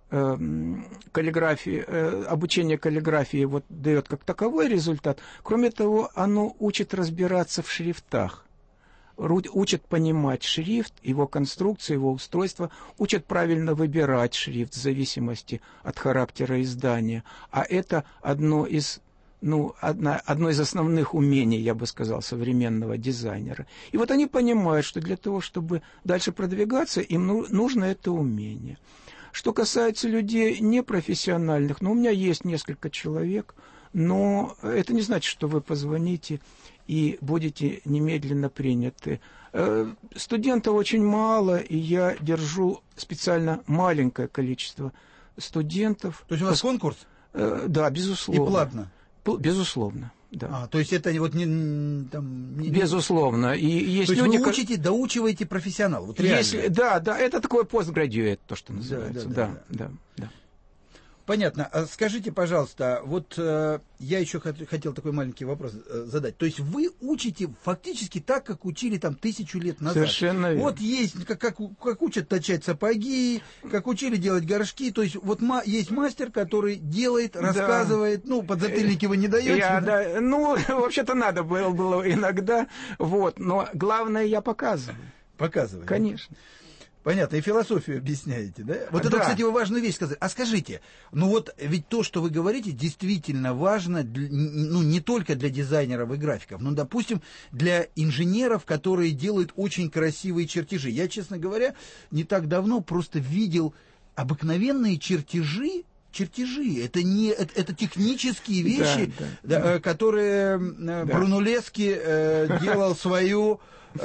каллиграфии, обучение каллиграфии вот дает как таковой результат. Кроме того, оно учит разбираться в шрифтах, учит понимать шрифт, его конструкцию, его устройство, учит правильно выбирать шрифт в зависимости от характера издания. А это одно из, ну, одна, одно из основных умений, я бы сказал, современного дизайнера. И вот они понимают, что для того, чтобы дальше продвигаться, им нужно это умение. Что касается людей непрофессиональных, ну, у меня есть несколько человек, но это не значит, что вы позвоните и будете немедленно приняты. Студентов очень мало, и я держу специально маленькое количество студентов. То есть у вас конкурс? Да, безусловно. И платно? Безусловно. Да. А, то есть это вот не... Там, не... Безусловно. И есть то есть люди, вы учите, доучиваете профессионал? Вот если, да, да, это такой постградуэт, то, что называется. Да, да, да, да, да, да. Понятно. А скажите, пожалуйста, вот э, я еще хотел такой маленький вопрос э, задать. То есть вы учите фактически так, как учили там тысячу лет назад? Совершенно верно. Вот есть, как, как, как учат точать сапоги, как учили делать горшки. То есть вот ма- есть мастер, который делает, рассказывает. Да. Ну, подзатыльники вы не даете? Я, да, ну, вообще-то надо было, было иногда. Вот, но главное, я показываю. Показываю. Конечно. Понятно, и философию объясняете, да? Вот да. это, кстати, вы важную вещь сказали. А скажите, ну вот ведь то, что вы говорите, действительно важно, для, ну не только для дизайнеров и графиков, но, допустим, для инженеров, которые делают очень красивые чертежи. Я, честно говоря, не так давно просто видел обыкновенные чертежи, чертежи, это не это, это технические вещи, да, да, да. которые да. Брунеллески э, делал свою...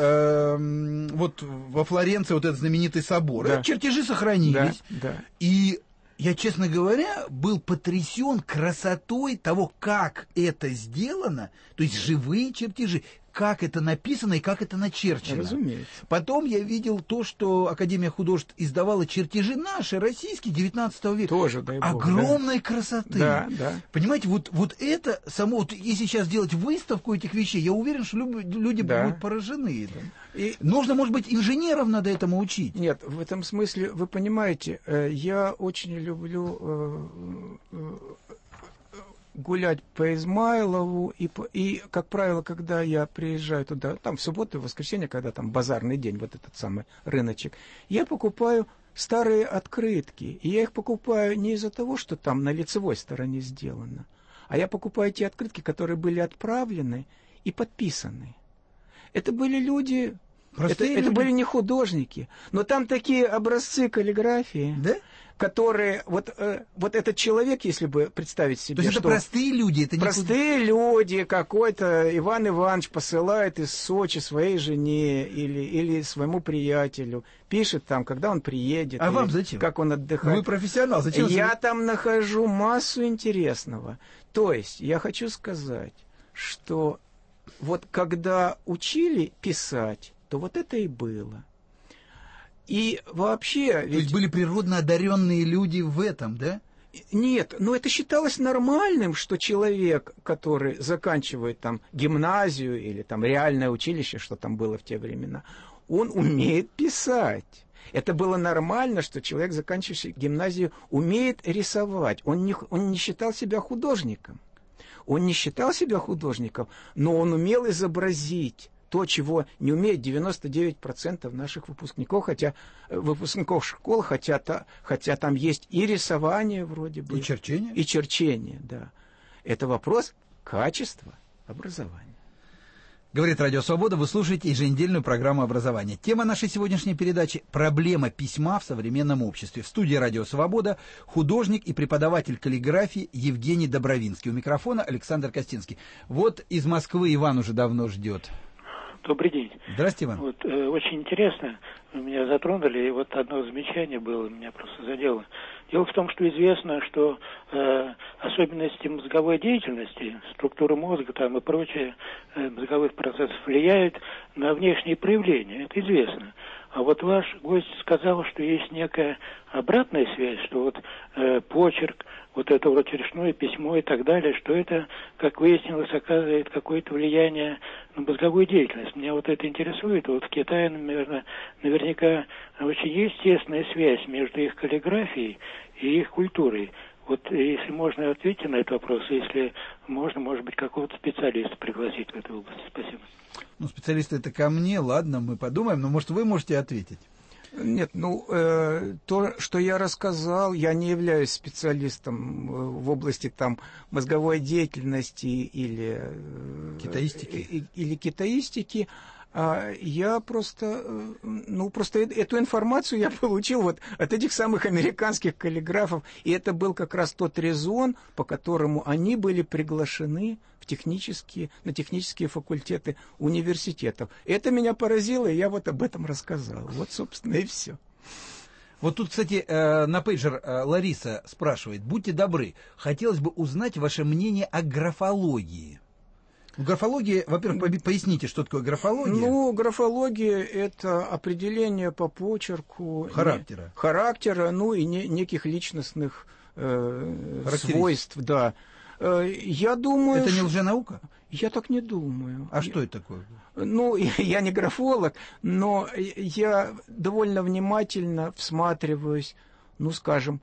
вот во Флоренции вот этот знаменитый собор. Да. Это чертежи сохранились. Да, да. И я, честно говоря, был потрясен красотой того, как это сделано. То есть живые чертежи. Как это написано и как это начерчено. Разумеется. Потом я видел то, что Академия художеств издавала чертежи наши, российские, девятнадцатого века. Тоже, дай бог. Огромной да. красоты. Да, да. Понимаете, вот, вот это само, вот если сейчас делать выставку этих вещей, я уверен, что люди да. будут поражены. И нужно, может быть, инженеров надо этому учить. Нет, в этом смысле, вы понимаете, я очень люблю гулять по Измайлову, и, и, как правило, когда я приезжаю туда, там в субботу и воскресенье, когда там базарный день, вот этот самый рыночек, я покупаю старые открытки, и я их покупаю не из-за того, что там на лицевой стороне сделано, а я покупаю те открытки, которые были отправлены и подписаны. Это были люди... Это, люди. это были не художники, но там такие образцы каллиграфии, да? которые... Вот, э, вот этот человек, если бы представить себе... То есть это простые люди? Это простые не... люди, какой-то Иван Иванович посылает из Сочи своей жене или, или своему приятелю, пишет там, когда он приедет. А вам зачем? Как он отдыхает. Вы профессионал, зачем? Я там нахожу массу интересного. То есть я хочу сказать, что вот когда учили писать, то вот это и было. И вообще... То ведь... есть были природно одаренные люди в этом, да? Нет, но это считалось нормальным, что человек, который заканчивает там гимназию или там реальное училище, что там было в те времена, он умеет писать. Это было нормально, что человек, заканчивающий гимназию, умеет рисовать. Он не, он не считал себя художником. Он не считал себя художником, но он умел изобразить то, чего не умеет девяносто девять процентов наших выпускников, хотя выпускников школ, хотя, та, хотя там есть и рисование вроде бы. И черчение. И черчение, да. Это вопрос качества образования. Говорит Радио Свобода, вы слушаете еженедельную программу образования. Тема нашей сегодняшней передачи – проблема письма в современном обществе. В студии Радио Свобода художник и преподаватель каллиграфии Евгений Добровинский. У микрофона Александр Костинский. Вот из Москвы Иван уже давно ждет. Добрый день. Здравствуйте, Иван. Вот, э, очень интересно, вы меня затронули, и вот одно замечание было, меня просто задело. Дело в том, что известно, что э, особенности мозговой деятельности, структура мозга там и прочее, э, мозговых процессов влияют на внешние проявления, это известно. А вот ваш гость сказал, что есть некая обратная связь, что вот э, почерк, вот это вот ручное письмо и так далее, что это, как выяснилось, оказывает какое-то влияние на мозговую деятельность. Меня вот это интересует. Вот в Китае, наверное, наверняка очень естественная связь между их каллиграфией и их культурой. Вот если можно, ответьте на этот вопрос, если можно, может быть, какого-то специалиста пригласить в этой области. Спасибо. Ну, специалисты это ко мне, ладно, мы подумаем, но, может, вы можете ответить. Нет, ну, э, то, что я рассказал, я не являюсь специалистом в области там мозговой деятельности или... Э, китаистики. Э, или китаистики. А я просто, ну, просто эту информацию я получил вот от этих самых американских каллиграфов, и это был как раз тот резон, по которому они были приглашены в технические, на технические факультеты университетов. Это меня поразило, и я вот об этом рассказал. Вот, собственно, и все. Вот тут, кстати, на пейджер Лариса спрашивает, будьте добры, хотелось бы узнать ваше мнение о графологии. Графология, во-первых, поясните, что такое графология? Ну, графология – это определение по почерку характера, не, характера, ну и не, неких личностных э, свойств, да. Э, я думаю. Это не лженаука? Я так не думаю. А я, что это такое? Ну, я не графолог, но я довольно внимательно всматриваюсь, ну, скажем.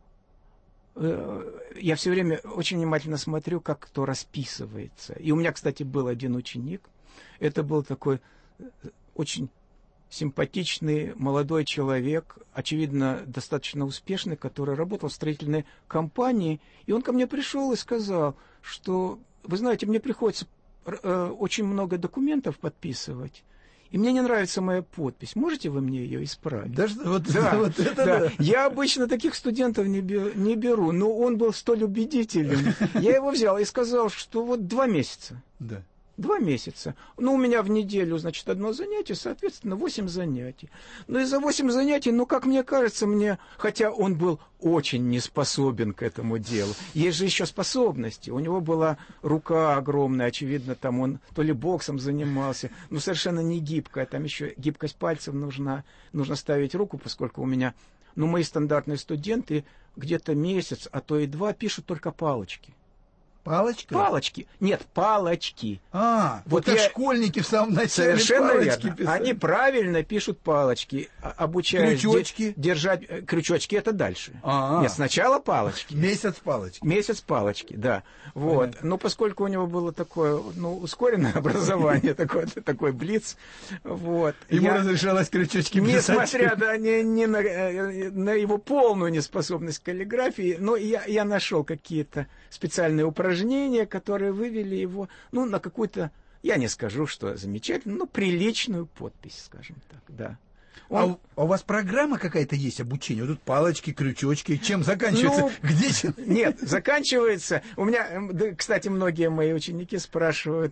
Я все время очень внимательно смотрю, как кто расписывается. И у меня, кстати, был один ученик. Это был такой очень симпатичный молодой человек, очевидно, достаточно успешный, который работал в строительной компании. И он ко мне пришел и сказал, что, вы знаете, мне приходится очень много документов подписывать. И мне не нравится моя подпись. Можете вы мне ее исправить? Да, вот, да, вот это да. Да. Я обычно таких студентов не беру, не беру, но он был столь убедителен. Я его взял и сказал, что вот два месяца. Да. Два месяца. Ну, у меня в неделю, значит, одно занятие, соответственно, восемь занятий. Ну, и за восемь занятий, ну, как мне кажется, мне... Хотя он был очень неспособен к этому делу. Есть же еще способности. У него была рука огромная, очевидно, там он то ли боксом занимался, но совершенно не гибкая. Там еще гибкость пальцев нужна. Нужно ставить руку, поскольку у меня... Ну, мои стандартные студенты где-то месяц, а то и два пишут только палочки. Палочка? Палочки. Нет, палочки. А, вот как я... школьники в самом начале. Совершенно верно. Писали. Они правильно пишут палочки, обучаясь крючочки. Держать крючочки. Это дальше. А-а. Нет, сначала палочки. Месяц палочки. Месяц палочки, да. Вот. Понятно. Но поскольку у него было такое, ну, ускоренное образование, такой, такой блиц, вот. Ему разрешалось крючочки писать. Несмотря да, не, не на, на его полную неспособность к каллиграфии, но я, я нашел какие-то специальные упражнения, которые вывели его, ну, на какую-то, я не скажу, что замечательную, но приличную подпись, скажем так, да. Он... А, у, а у вас программа какая-то есть обучение? Вот тут палочки, крючочки, чем заканчивается? Ну, Где? Нет, заканчивается, у меня, да, кстати, многие мои ученики спрашивают,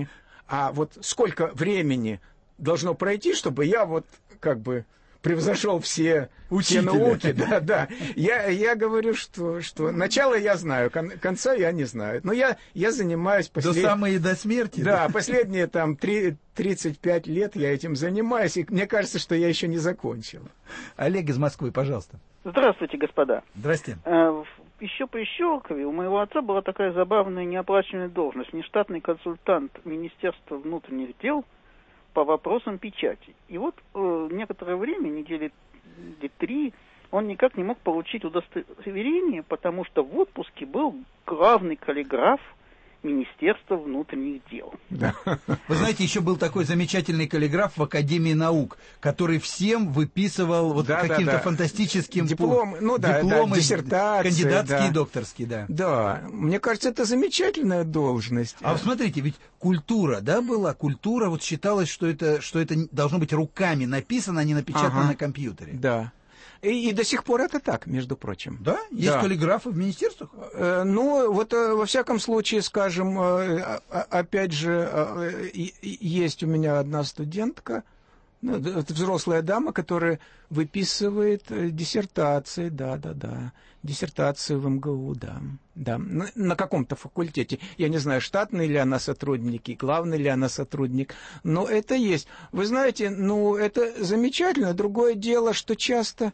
а вот сколько времени должно пройти, чтобы я вот как бы превзошел все, все науки, да, да. Я, я говорю, что, что начало я знаю, кон, конца я не знаю. Но я, я занимаюсь... Послед... До самой до смерти? Да, да. Последние там тридцать пять лет я этим занимаюсь, и мне кажется, что я еще не закончил. Олег из Москвы, пожалуйста. Здравствуйте, господа. Здрасте. еще при Щелкове у моего отца была такая забавная неоплачиваемая должность, нештатный консультант Министерства внутренних дел по вопросам печати. И вот э, некоторое время, недели три, он никак не мог получить удостоверение, потому что в отпуске был главный каллиграф Министерства внутренних дел. Да. Вы знаете, еще был такой замечательный каллиграф в Академии наук, который всем выписывал вот да, каким-то да, да. фантастическим диплом, ну да, дипломы, да, диссертации, кандидатские, да. докторские, да. Да, мне кажется, это замечательная должность. А вот смотрите, ведь культура, да, была культура, вот считалось, что это, что это должно быть руками написано, а не напечатано ага. на компьютере. Да. И, и до сих пор это так, между прочим. Да? Есть да. каллиграфы в министерствах? Э, ну, вот э, во всяком случае, скажем, э, э, опять же, э, э, есть у меня одна студентка, ну, это взрослая дама, которая выписывает э, диссертации, да-да-да, диссертации в эм гэ у, да. да. На, на каком-то факультете. Я не знаю, штатный ли она сотрудник, и главный ли она сотрудник, но это есть. Вы знаете, ну, это замечательно. Другое дело, что часто...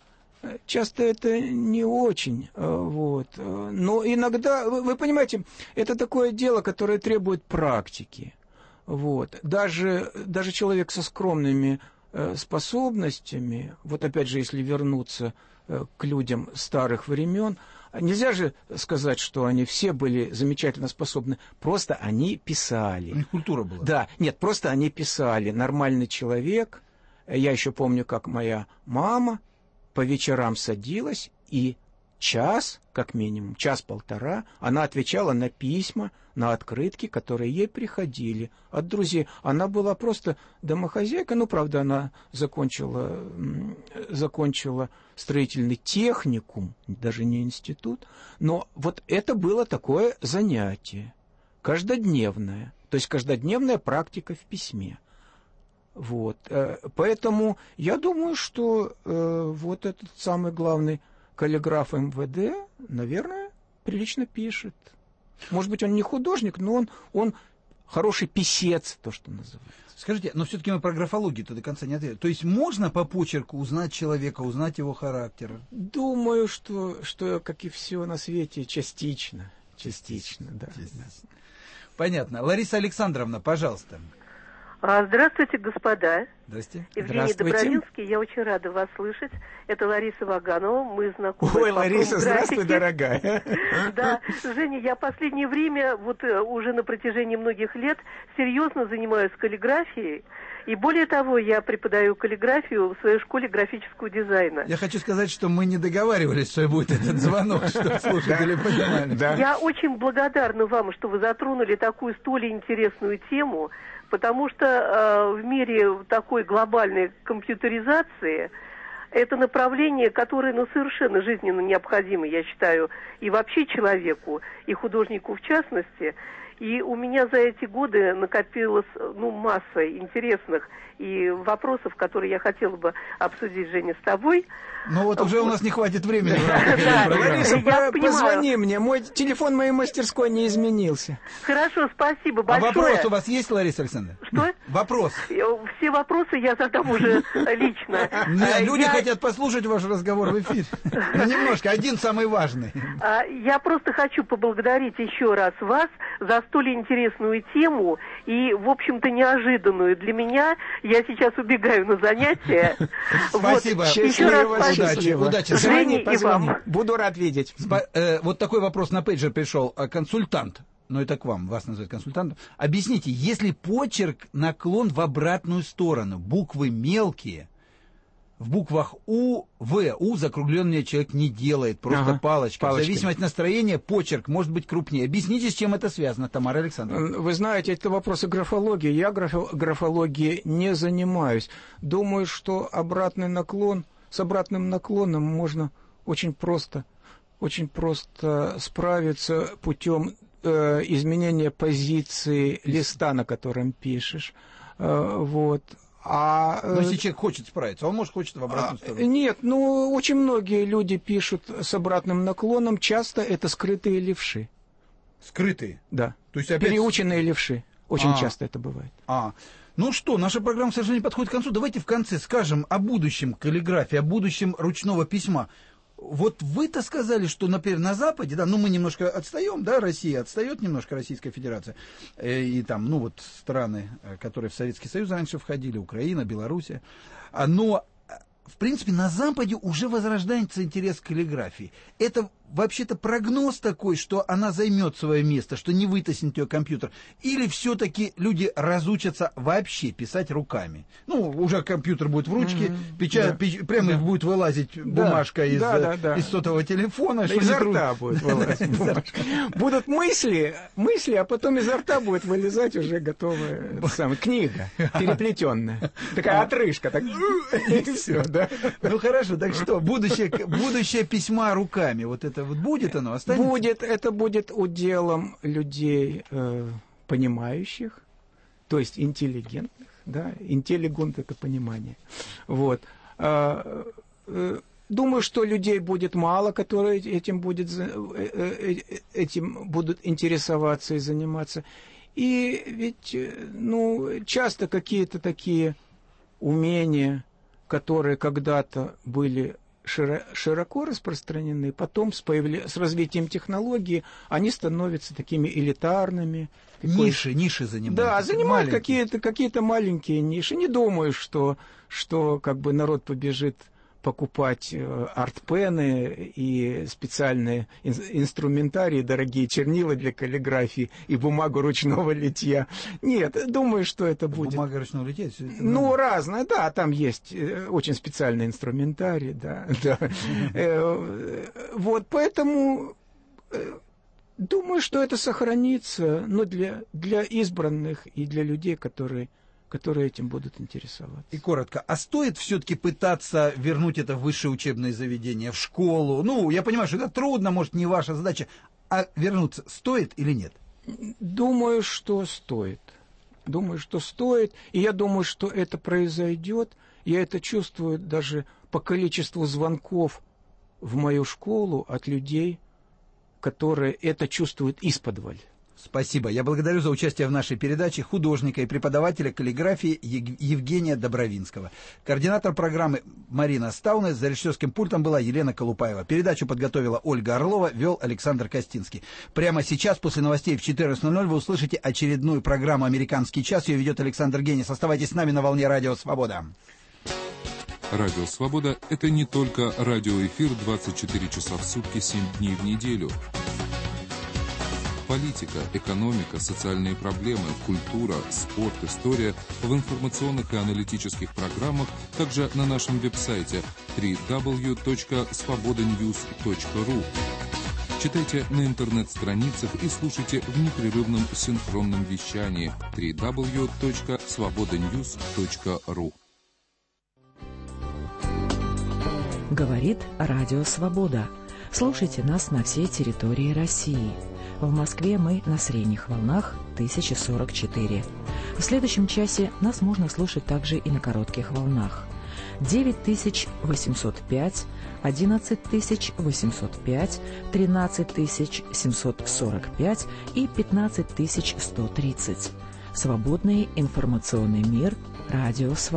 Часто это не очень, вот. Но иногда, вы, вы понимаете, это такое дело, которое требует практики. Вот. Даже, даже человек со скромными способностями, вот опять же, если вернуться к людям старых времен, нельзя же сказать, что они все были замечательно способны, просто они писали. У них культура была. Да, нет, просто они писали. Нормальный человек, я еще помню, как моя мама по вечерам садилась, и час, как минимум, час-полтора, она отвечала на письма, на открытки, которые ей приходили от друзей. Она была просто домохозяйка, ну, правда, она закончила, закончила строительный техникум, даже не институт, но вот это было такое занятие, каждодневное, то есть каждодневная практика в письме. Вот. Поэтому я думаю, что э, вот этот самый главный каллиграф эм вэ дэ, наверное, прилично пишет. Может быть, он не художник, но он, он хороший писец, то, что называется. Скажите, но все-таки мы про графологию-то до конца не ответили. То есть можно по почерку узнать человека, узнать его характер? Думаю, что, что как и все на свете, частично. Частично, да. Частично. Понятно. Лариса Александровна, пожалуйста. Здравствуйте, господа. Здрасте. Евгений Добровинский, я очень рада вас слышать. Это Лариса Ваганова, мы знакомы. Ой, Лариса, здравствуй, дорогая. Да, Женя, я в последнее время, вот уже на протяжении многих лет, серьезно занимаюсь каллиграфией. И более того, я преподаю каллиграфию в своей школе графического дизайна. Я хочу сказать, что мы не договаривались, что будет этот звонок, что слушатели понимали. Я очень благодарна вам, что вы затронули такую столь интересную тему, потому что э, в мире такой глобальной компьютеризации это направление, которое ну, совершенно жизненно необходимо, я считаю, и вообще человеку, и художнику в частности. И у меня за эти годы накопилась ну, масса интересных и вопросов, которые я хотела бы обсудить, Женя, с тобой. Ну вот уже у нас не хватит времени. Лариса, позвони мне, мой телефон моей мастерской не изменился. Хорошо, спасибо большое. А вопрос у вас есть, Лариса Александровна? Что? Вопрос. Все вопросы я задам уже лично. Люди хотят послушать ваш разговор в эфире. Ну немножко, один самый важный. Я просто хочу поблагодарить еще раз вас за столь интересную тему и, в общем-то, неожиданную для меня. Я сейчас убегаю на занятия. Спасибо. Вот. Еще раз спасибо. Удачи, удачи. Жене и вам. Буду рад видеть. Спа- э, вот такой вопрос на пейджер пришел. Консультант, ну это к вам, вас называют консультантом. Объясните, если почерк наклон в обратную сторону, буквы мелкие, в буквах У, В, У закругленный человек не делает, просто ага, палочка. Палочкой. В зависимости от настроения почерк может быть крупнее. Объясните, с чем это связано, Тамара Александровна. Вы знаете, это вопросы графологии. Я граф... графологией не занимаюсь. Думаю, что обратный наклон, с обратным наклоном можно очень просто, очень просто справиться путем э, изменения позиции листа, на котором пишешь. Э, вот. А, но если человек хочет справиться, он может хочет в обратную сторону. Нет, ну очень многие люди пишут с обратным наклоном, часто это скрытые левши. Скрытые? Да. То есть опять... Переученные левши. Очень а, часто это бывает. А. Ну что, наша программа, к сожалению, подходит к концу. Давайте в конце скажем о будущем каллиграфии, о будущем ручного письма. вот вы-то сказали, что, например, на Западе, да, ну мы немножко отстаем, да, Россия отстает немножко, Российская Федерация, э, и там, ну вот страны, которые в Советский Союз раньше входили, Украина, Белоруссия, но, в принципе, на Западе уже возрождается интерес к каллиграфии. Это вообще-то прогноз такой, что она займет свое место, что не вытеснит ее компьютер, или все-таки люди разучатся вообще писать руками? Ну, уже компьютер будет в ручке, mm-hmm. печа... да. печ... прямо да. будет вылазить бумажка да. из, да, да, да. из сотового телефона. Да, изо рта будет вылазить бумажка. Будут мысли, мысли, а потом изо рта будет вылезать уже готовая книга, переплетенная. Такая отрыжка. И все, да. Ну, хорошо, так что, будущее письма руками, вот это вот будет оно, останется? Будет, это будет уделом людей э, понимающих, то есть интеллигентных, да, интеллигент это понимание. Вот. А, э, думаю, что людей будет мало, которые этим, будет, э, э, этим будут интересоваться и заниматься. И ведь, ну, часто какие-то такие умения, которые когда-то были широко распространены, потом с, появля... с развитием технологии они становятся такими элитарными. Ниши, ниши занимают. Да, занимают какие-то, какие-то маленькие ниши. Не думаю, что, что как бы народ побежит покупать артпены и специальные инструментарии, дорогие чернила для каллиграфии и бумагу ручного литья. Нет, думаю, что это будет... Бумага ручного литья? Ну, надо. Разное, да, там есть очень специальный инструментарий, да. да. Вот, поэтому думаю, что это сохранится, но для, для избранных и для людей, которые... которые этим будут интересоваться. И коротко, а стоит все-таки пытаться вернуть это в высшее учебное заведение, в школу? Ну, я понимаю, что это трудно, может, не ваша задача, а вернуться стоит или нет? Думаю, что стоит. Думаю, что стоит, и я думаю, что это произойдет. Я это чувствую даже по количеству звонков в мою школу от людей, которые это чувствуют исподволь. Спасибо. Я благодарю за участие в нашей передаче художника и преподавателя каллиграфии Евгения Добровинского. Координатор программы Марина Стаунес, за режиссерским пультом была Елена Колупаева. Передачу подготовила Ольга Орлова, вел Александр Костинский. Прямо сейчас, после новостей в четырнадцать ноль ноль, вы услышите очередную программу «Американский час». Ее ведет Александр Генис. Оставайтесь с нами на волне Радио Свобода. Радио Свобода – это не только радиоэфир двадцать четыре часа в сутки, семь дней в неделю. Политика, экономика, социальные проблемы, культура, спорт, история в информационных и аналитических программах, также на нашем веб-сайте дабл ю дабл ю дабл ю точка свобода ньюс точка ру. Читайте на интернет-страницах и слушайте в непрерывном синхронном вещании дабл ю дабл ю дабл ю точка свобода ньюс точка ру. Говорит Радио Свобода. Слушайте нас на всей территории России. В Москве мы на средних волнах тысяча сорок четыре. В следующем часе нас можно слушать также и на коротких волнах. девять тысяч восемьсот пять, одиннадцать тысяч восемьсот пять, тринадцать тысяч семьсот сорок пять и пятнадцать тысяч сто тридцать. Свободный информационный мир. Радио Свобода.